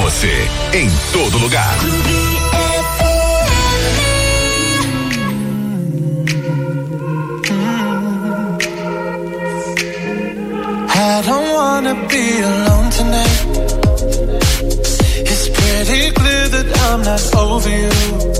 você, em todo lugar. I don't wanna be alone tonight. It's pretty clear that I'm not over you.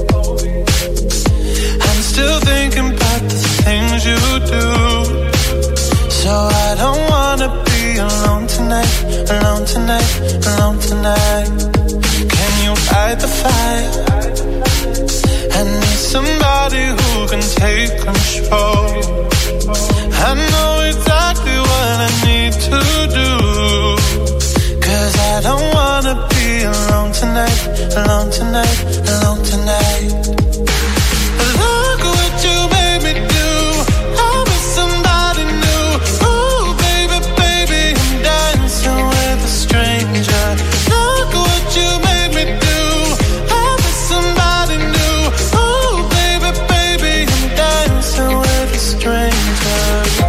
I'm still thinking about the things you do. So I don't wanna be alone tonight, alone tonight, alone tonight. Can you fight the fight? I need somebody who can take control. I know exactly what I need to do. 'Cause I don't wanna be alone tonight, alone tonight, alone tonight. Look what you made me do. I'm with somebody new. Ooh, baby, baby, I'm dancing with a stranger. Look what you made me do. I'm with somebody new. Ooh, baby, baby, I'm dancing with a stranger.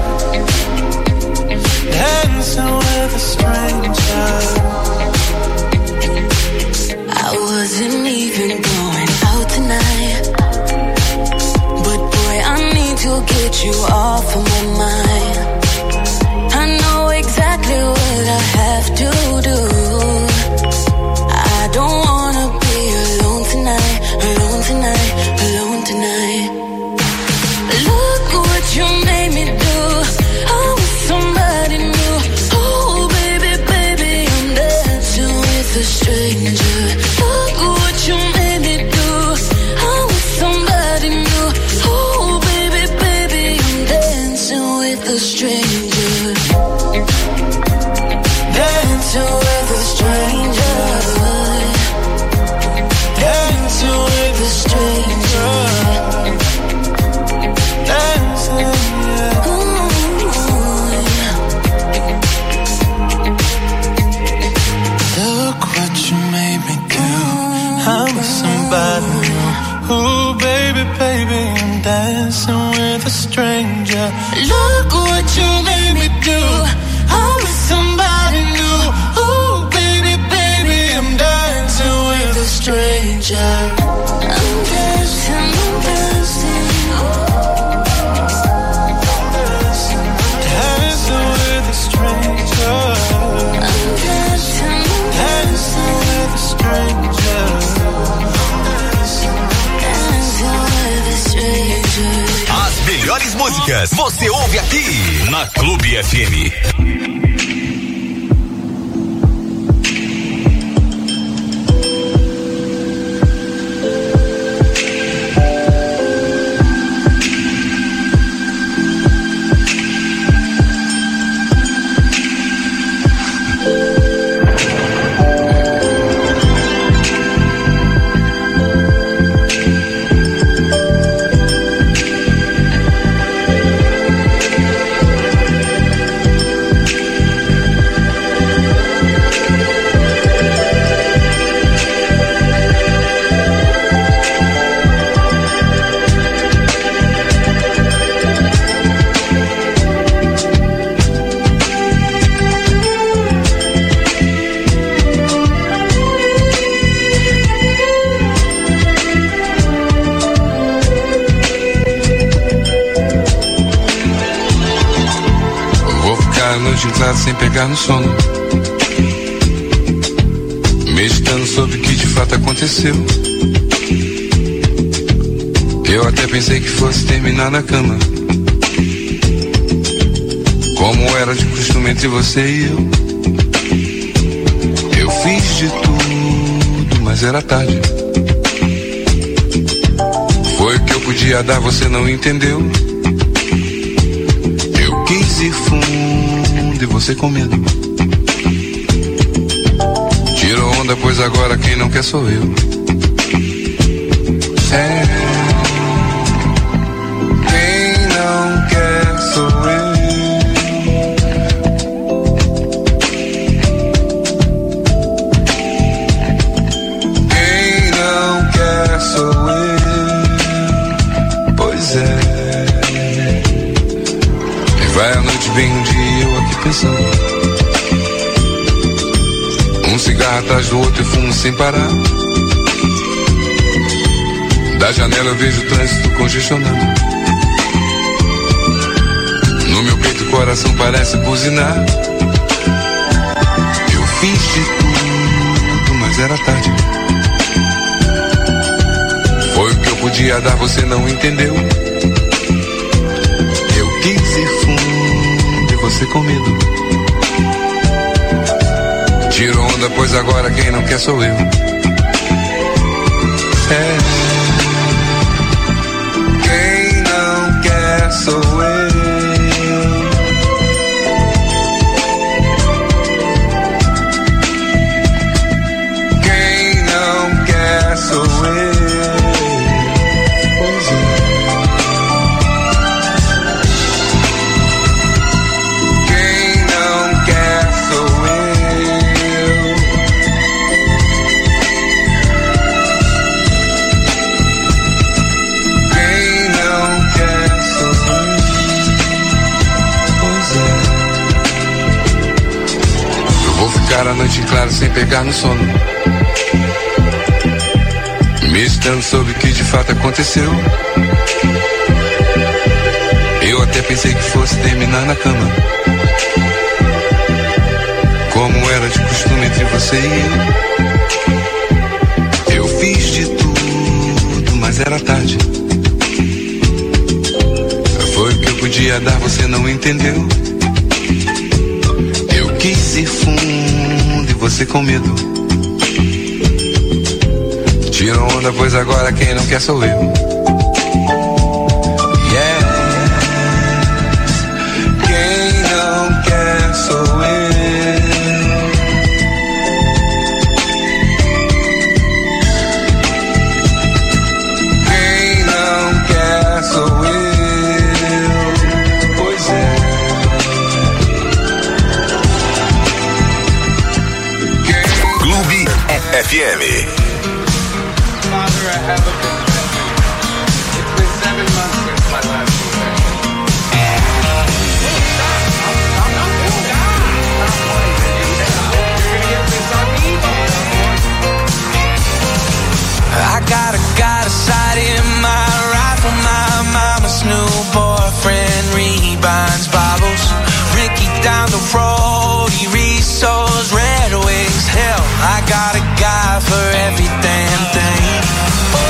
Dancing with a stranger. I wasn't even going out tonight, but boy, I need to get you off of my mind. I know exactly what I have to do. I don't wanna be alone tonight, alone tonight, alone tonight. Look what you made me do. I'm with somebody new. Oh, baby, baby, I'm dancing with a stranger. Look what you made me do. I'm with somebody new. Oh, baby, baby, I'm dancing with a stranger. Dancing with a stranger. Dancing with a stranger. Dancing, yeah. Look what you made me do. I'm with somebody new. Ooh, baby, baby, I'm dancing with a stranger. Look what you made me do. I'm with somebody new. Ooh, baby, baby, I'm dancing with a stranger. I'm dancing, I'm dancing. Dancing with a stranger. I'm dancing, dancing with a stranger. Dancing with a stranger. As melhores músicas você ouve aqui na Clube FM. Em classe sem pegar no sono, meditando sobre o que de fato aconteceu. Eu até pensei que fosse terminar na cama, como era de costume entre você e eu. Eu fiz de tudo, mas era tarde. Foi o que eu podia dar, você não entendeu. Eu quis ir fundo e você com medo. Tirou onda, pois agora quem não quer sou eu. Quem não quer sou eu. Quem não quer sou eu. Pois é. E vai a noite, vem um dia eu aqui pensando. cigarro atrás do outro e fumo sem parar. Da janela eu vejo o trânsito congestionado. No meu peito o coração parece buzinar. Eu fiz de tudo, mas era tarde. Foi o que eu podia dar, você não entendeu. Eu quis ir fundo e você com medo. Tiro onda, pois agora quem não quer sou eu. Quem não quer sou eu. Quem não quer sou eu. Pois é. Quem não quer sou eu. Quem não quer sou eu. Pois é. Eu vou ficar a noite em claro sem pegar no sono, meditando sobre o que de fato aconteceu. Eu até pensei que fosse terminar na cama, como era de costume entre você e eu. Eu fiz de tudo, mas era tarde. Foi o que eu podia dar, você não entendeu. Eu quis ir fundo e você com medo. Tira onda, pois agora quem não quer sou eu. Yeah. Quem não quer sou eu. Quem não quer sou eu. Pois é. Clube FM. Father, I have a confession. It's been 7 months since my last confession. I got a sight in my rifle. My mama's new boyfriend rebinds Bibles. Ricky down the road, he resows Red Wings. Hell, I got a guy for every damn thing. Oh,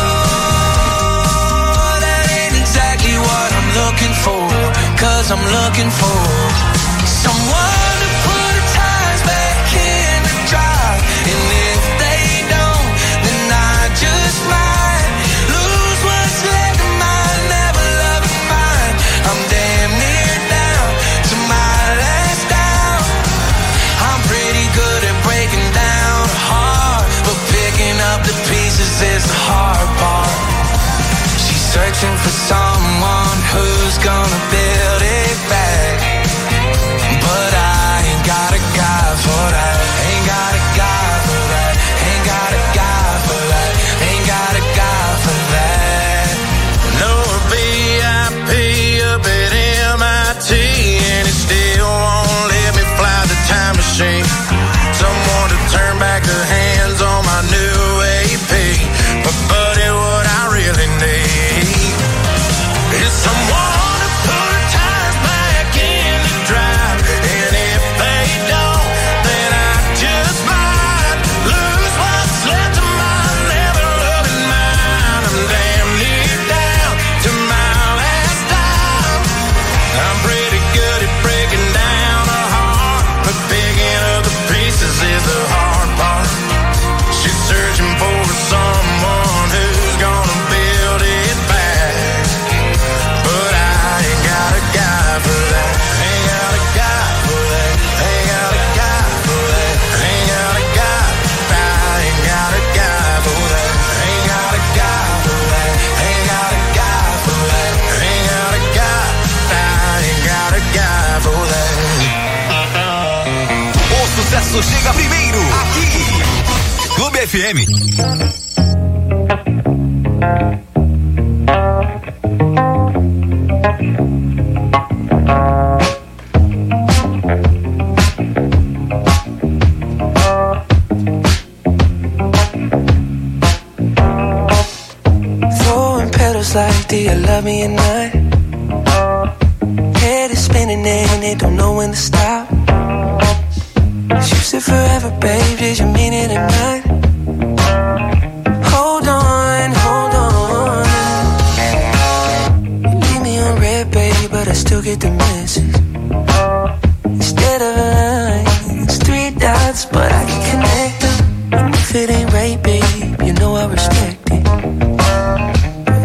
that ain't exactly what I'm looking for. 'Cause I'm looking for someone to put the tires back in the drive. And if they don't, then I just might lose what's left of my never loving mind. I'm damn near down to my last down. I'm pretty good at breaking down a heart, but picking up the pieces is the hard part. She's searching for someone who's gonna build it back, but I ain't got a guy for that. Ain't got a guy for that. Ain't got a guy for that. Ain't got a guy for that. No VIP up at MIT, and it still won't let me fly the time machine. Someone to turn back the hands on my new AP. But buddy, what I really need is someone to put the tires back in the drive. And if they don't, then I just might lose what's left of my never loving mind. I'm damn near down to my last dime. I'm pretty good at breaking down a heart, but picking up the pieces is the hard part. She's searching for someone who's gonna build it back, but I ain't got a guy for that. Ain't got a guy for that. Ain't got a guy for that. Ain't got a guy. I ain't got a guy for that. Ain't got a guy for that. Ain't got a guy for that. Ain't got a guy. I ain't got a guy for that. O sucesso chega primeiro aqui. Clube FM. do you love me or not? Head is spinning and they don't know when to stop. You said forever, babe, did you mean it or not? Hold on, hold on. You leave me on red, baby, but I still get the message.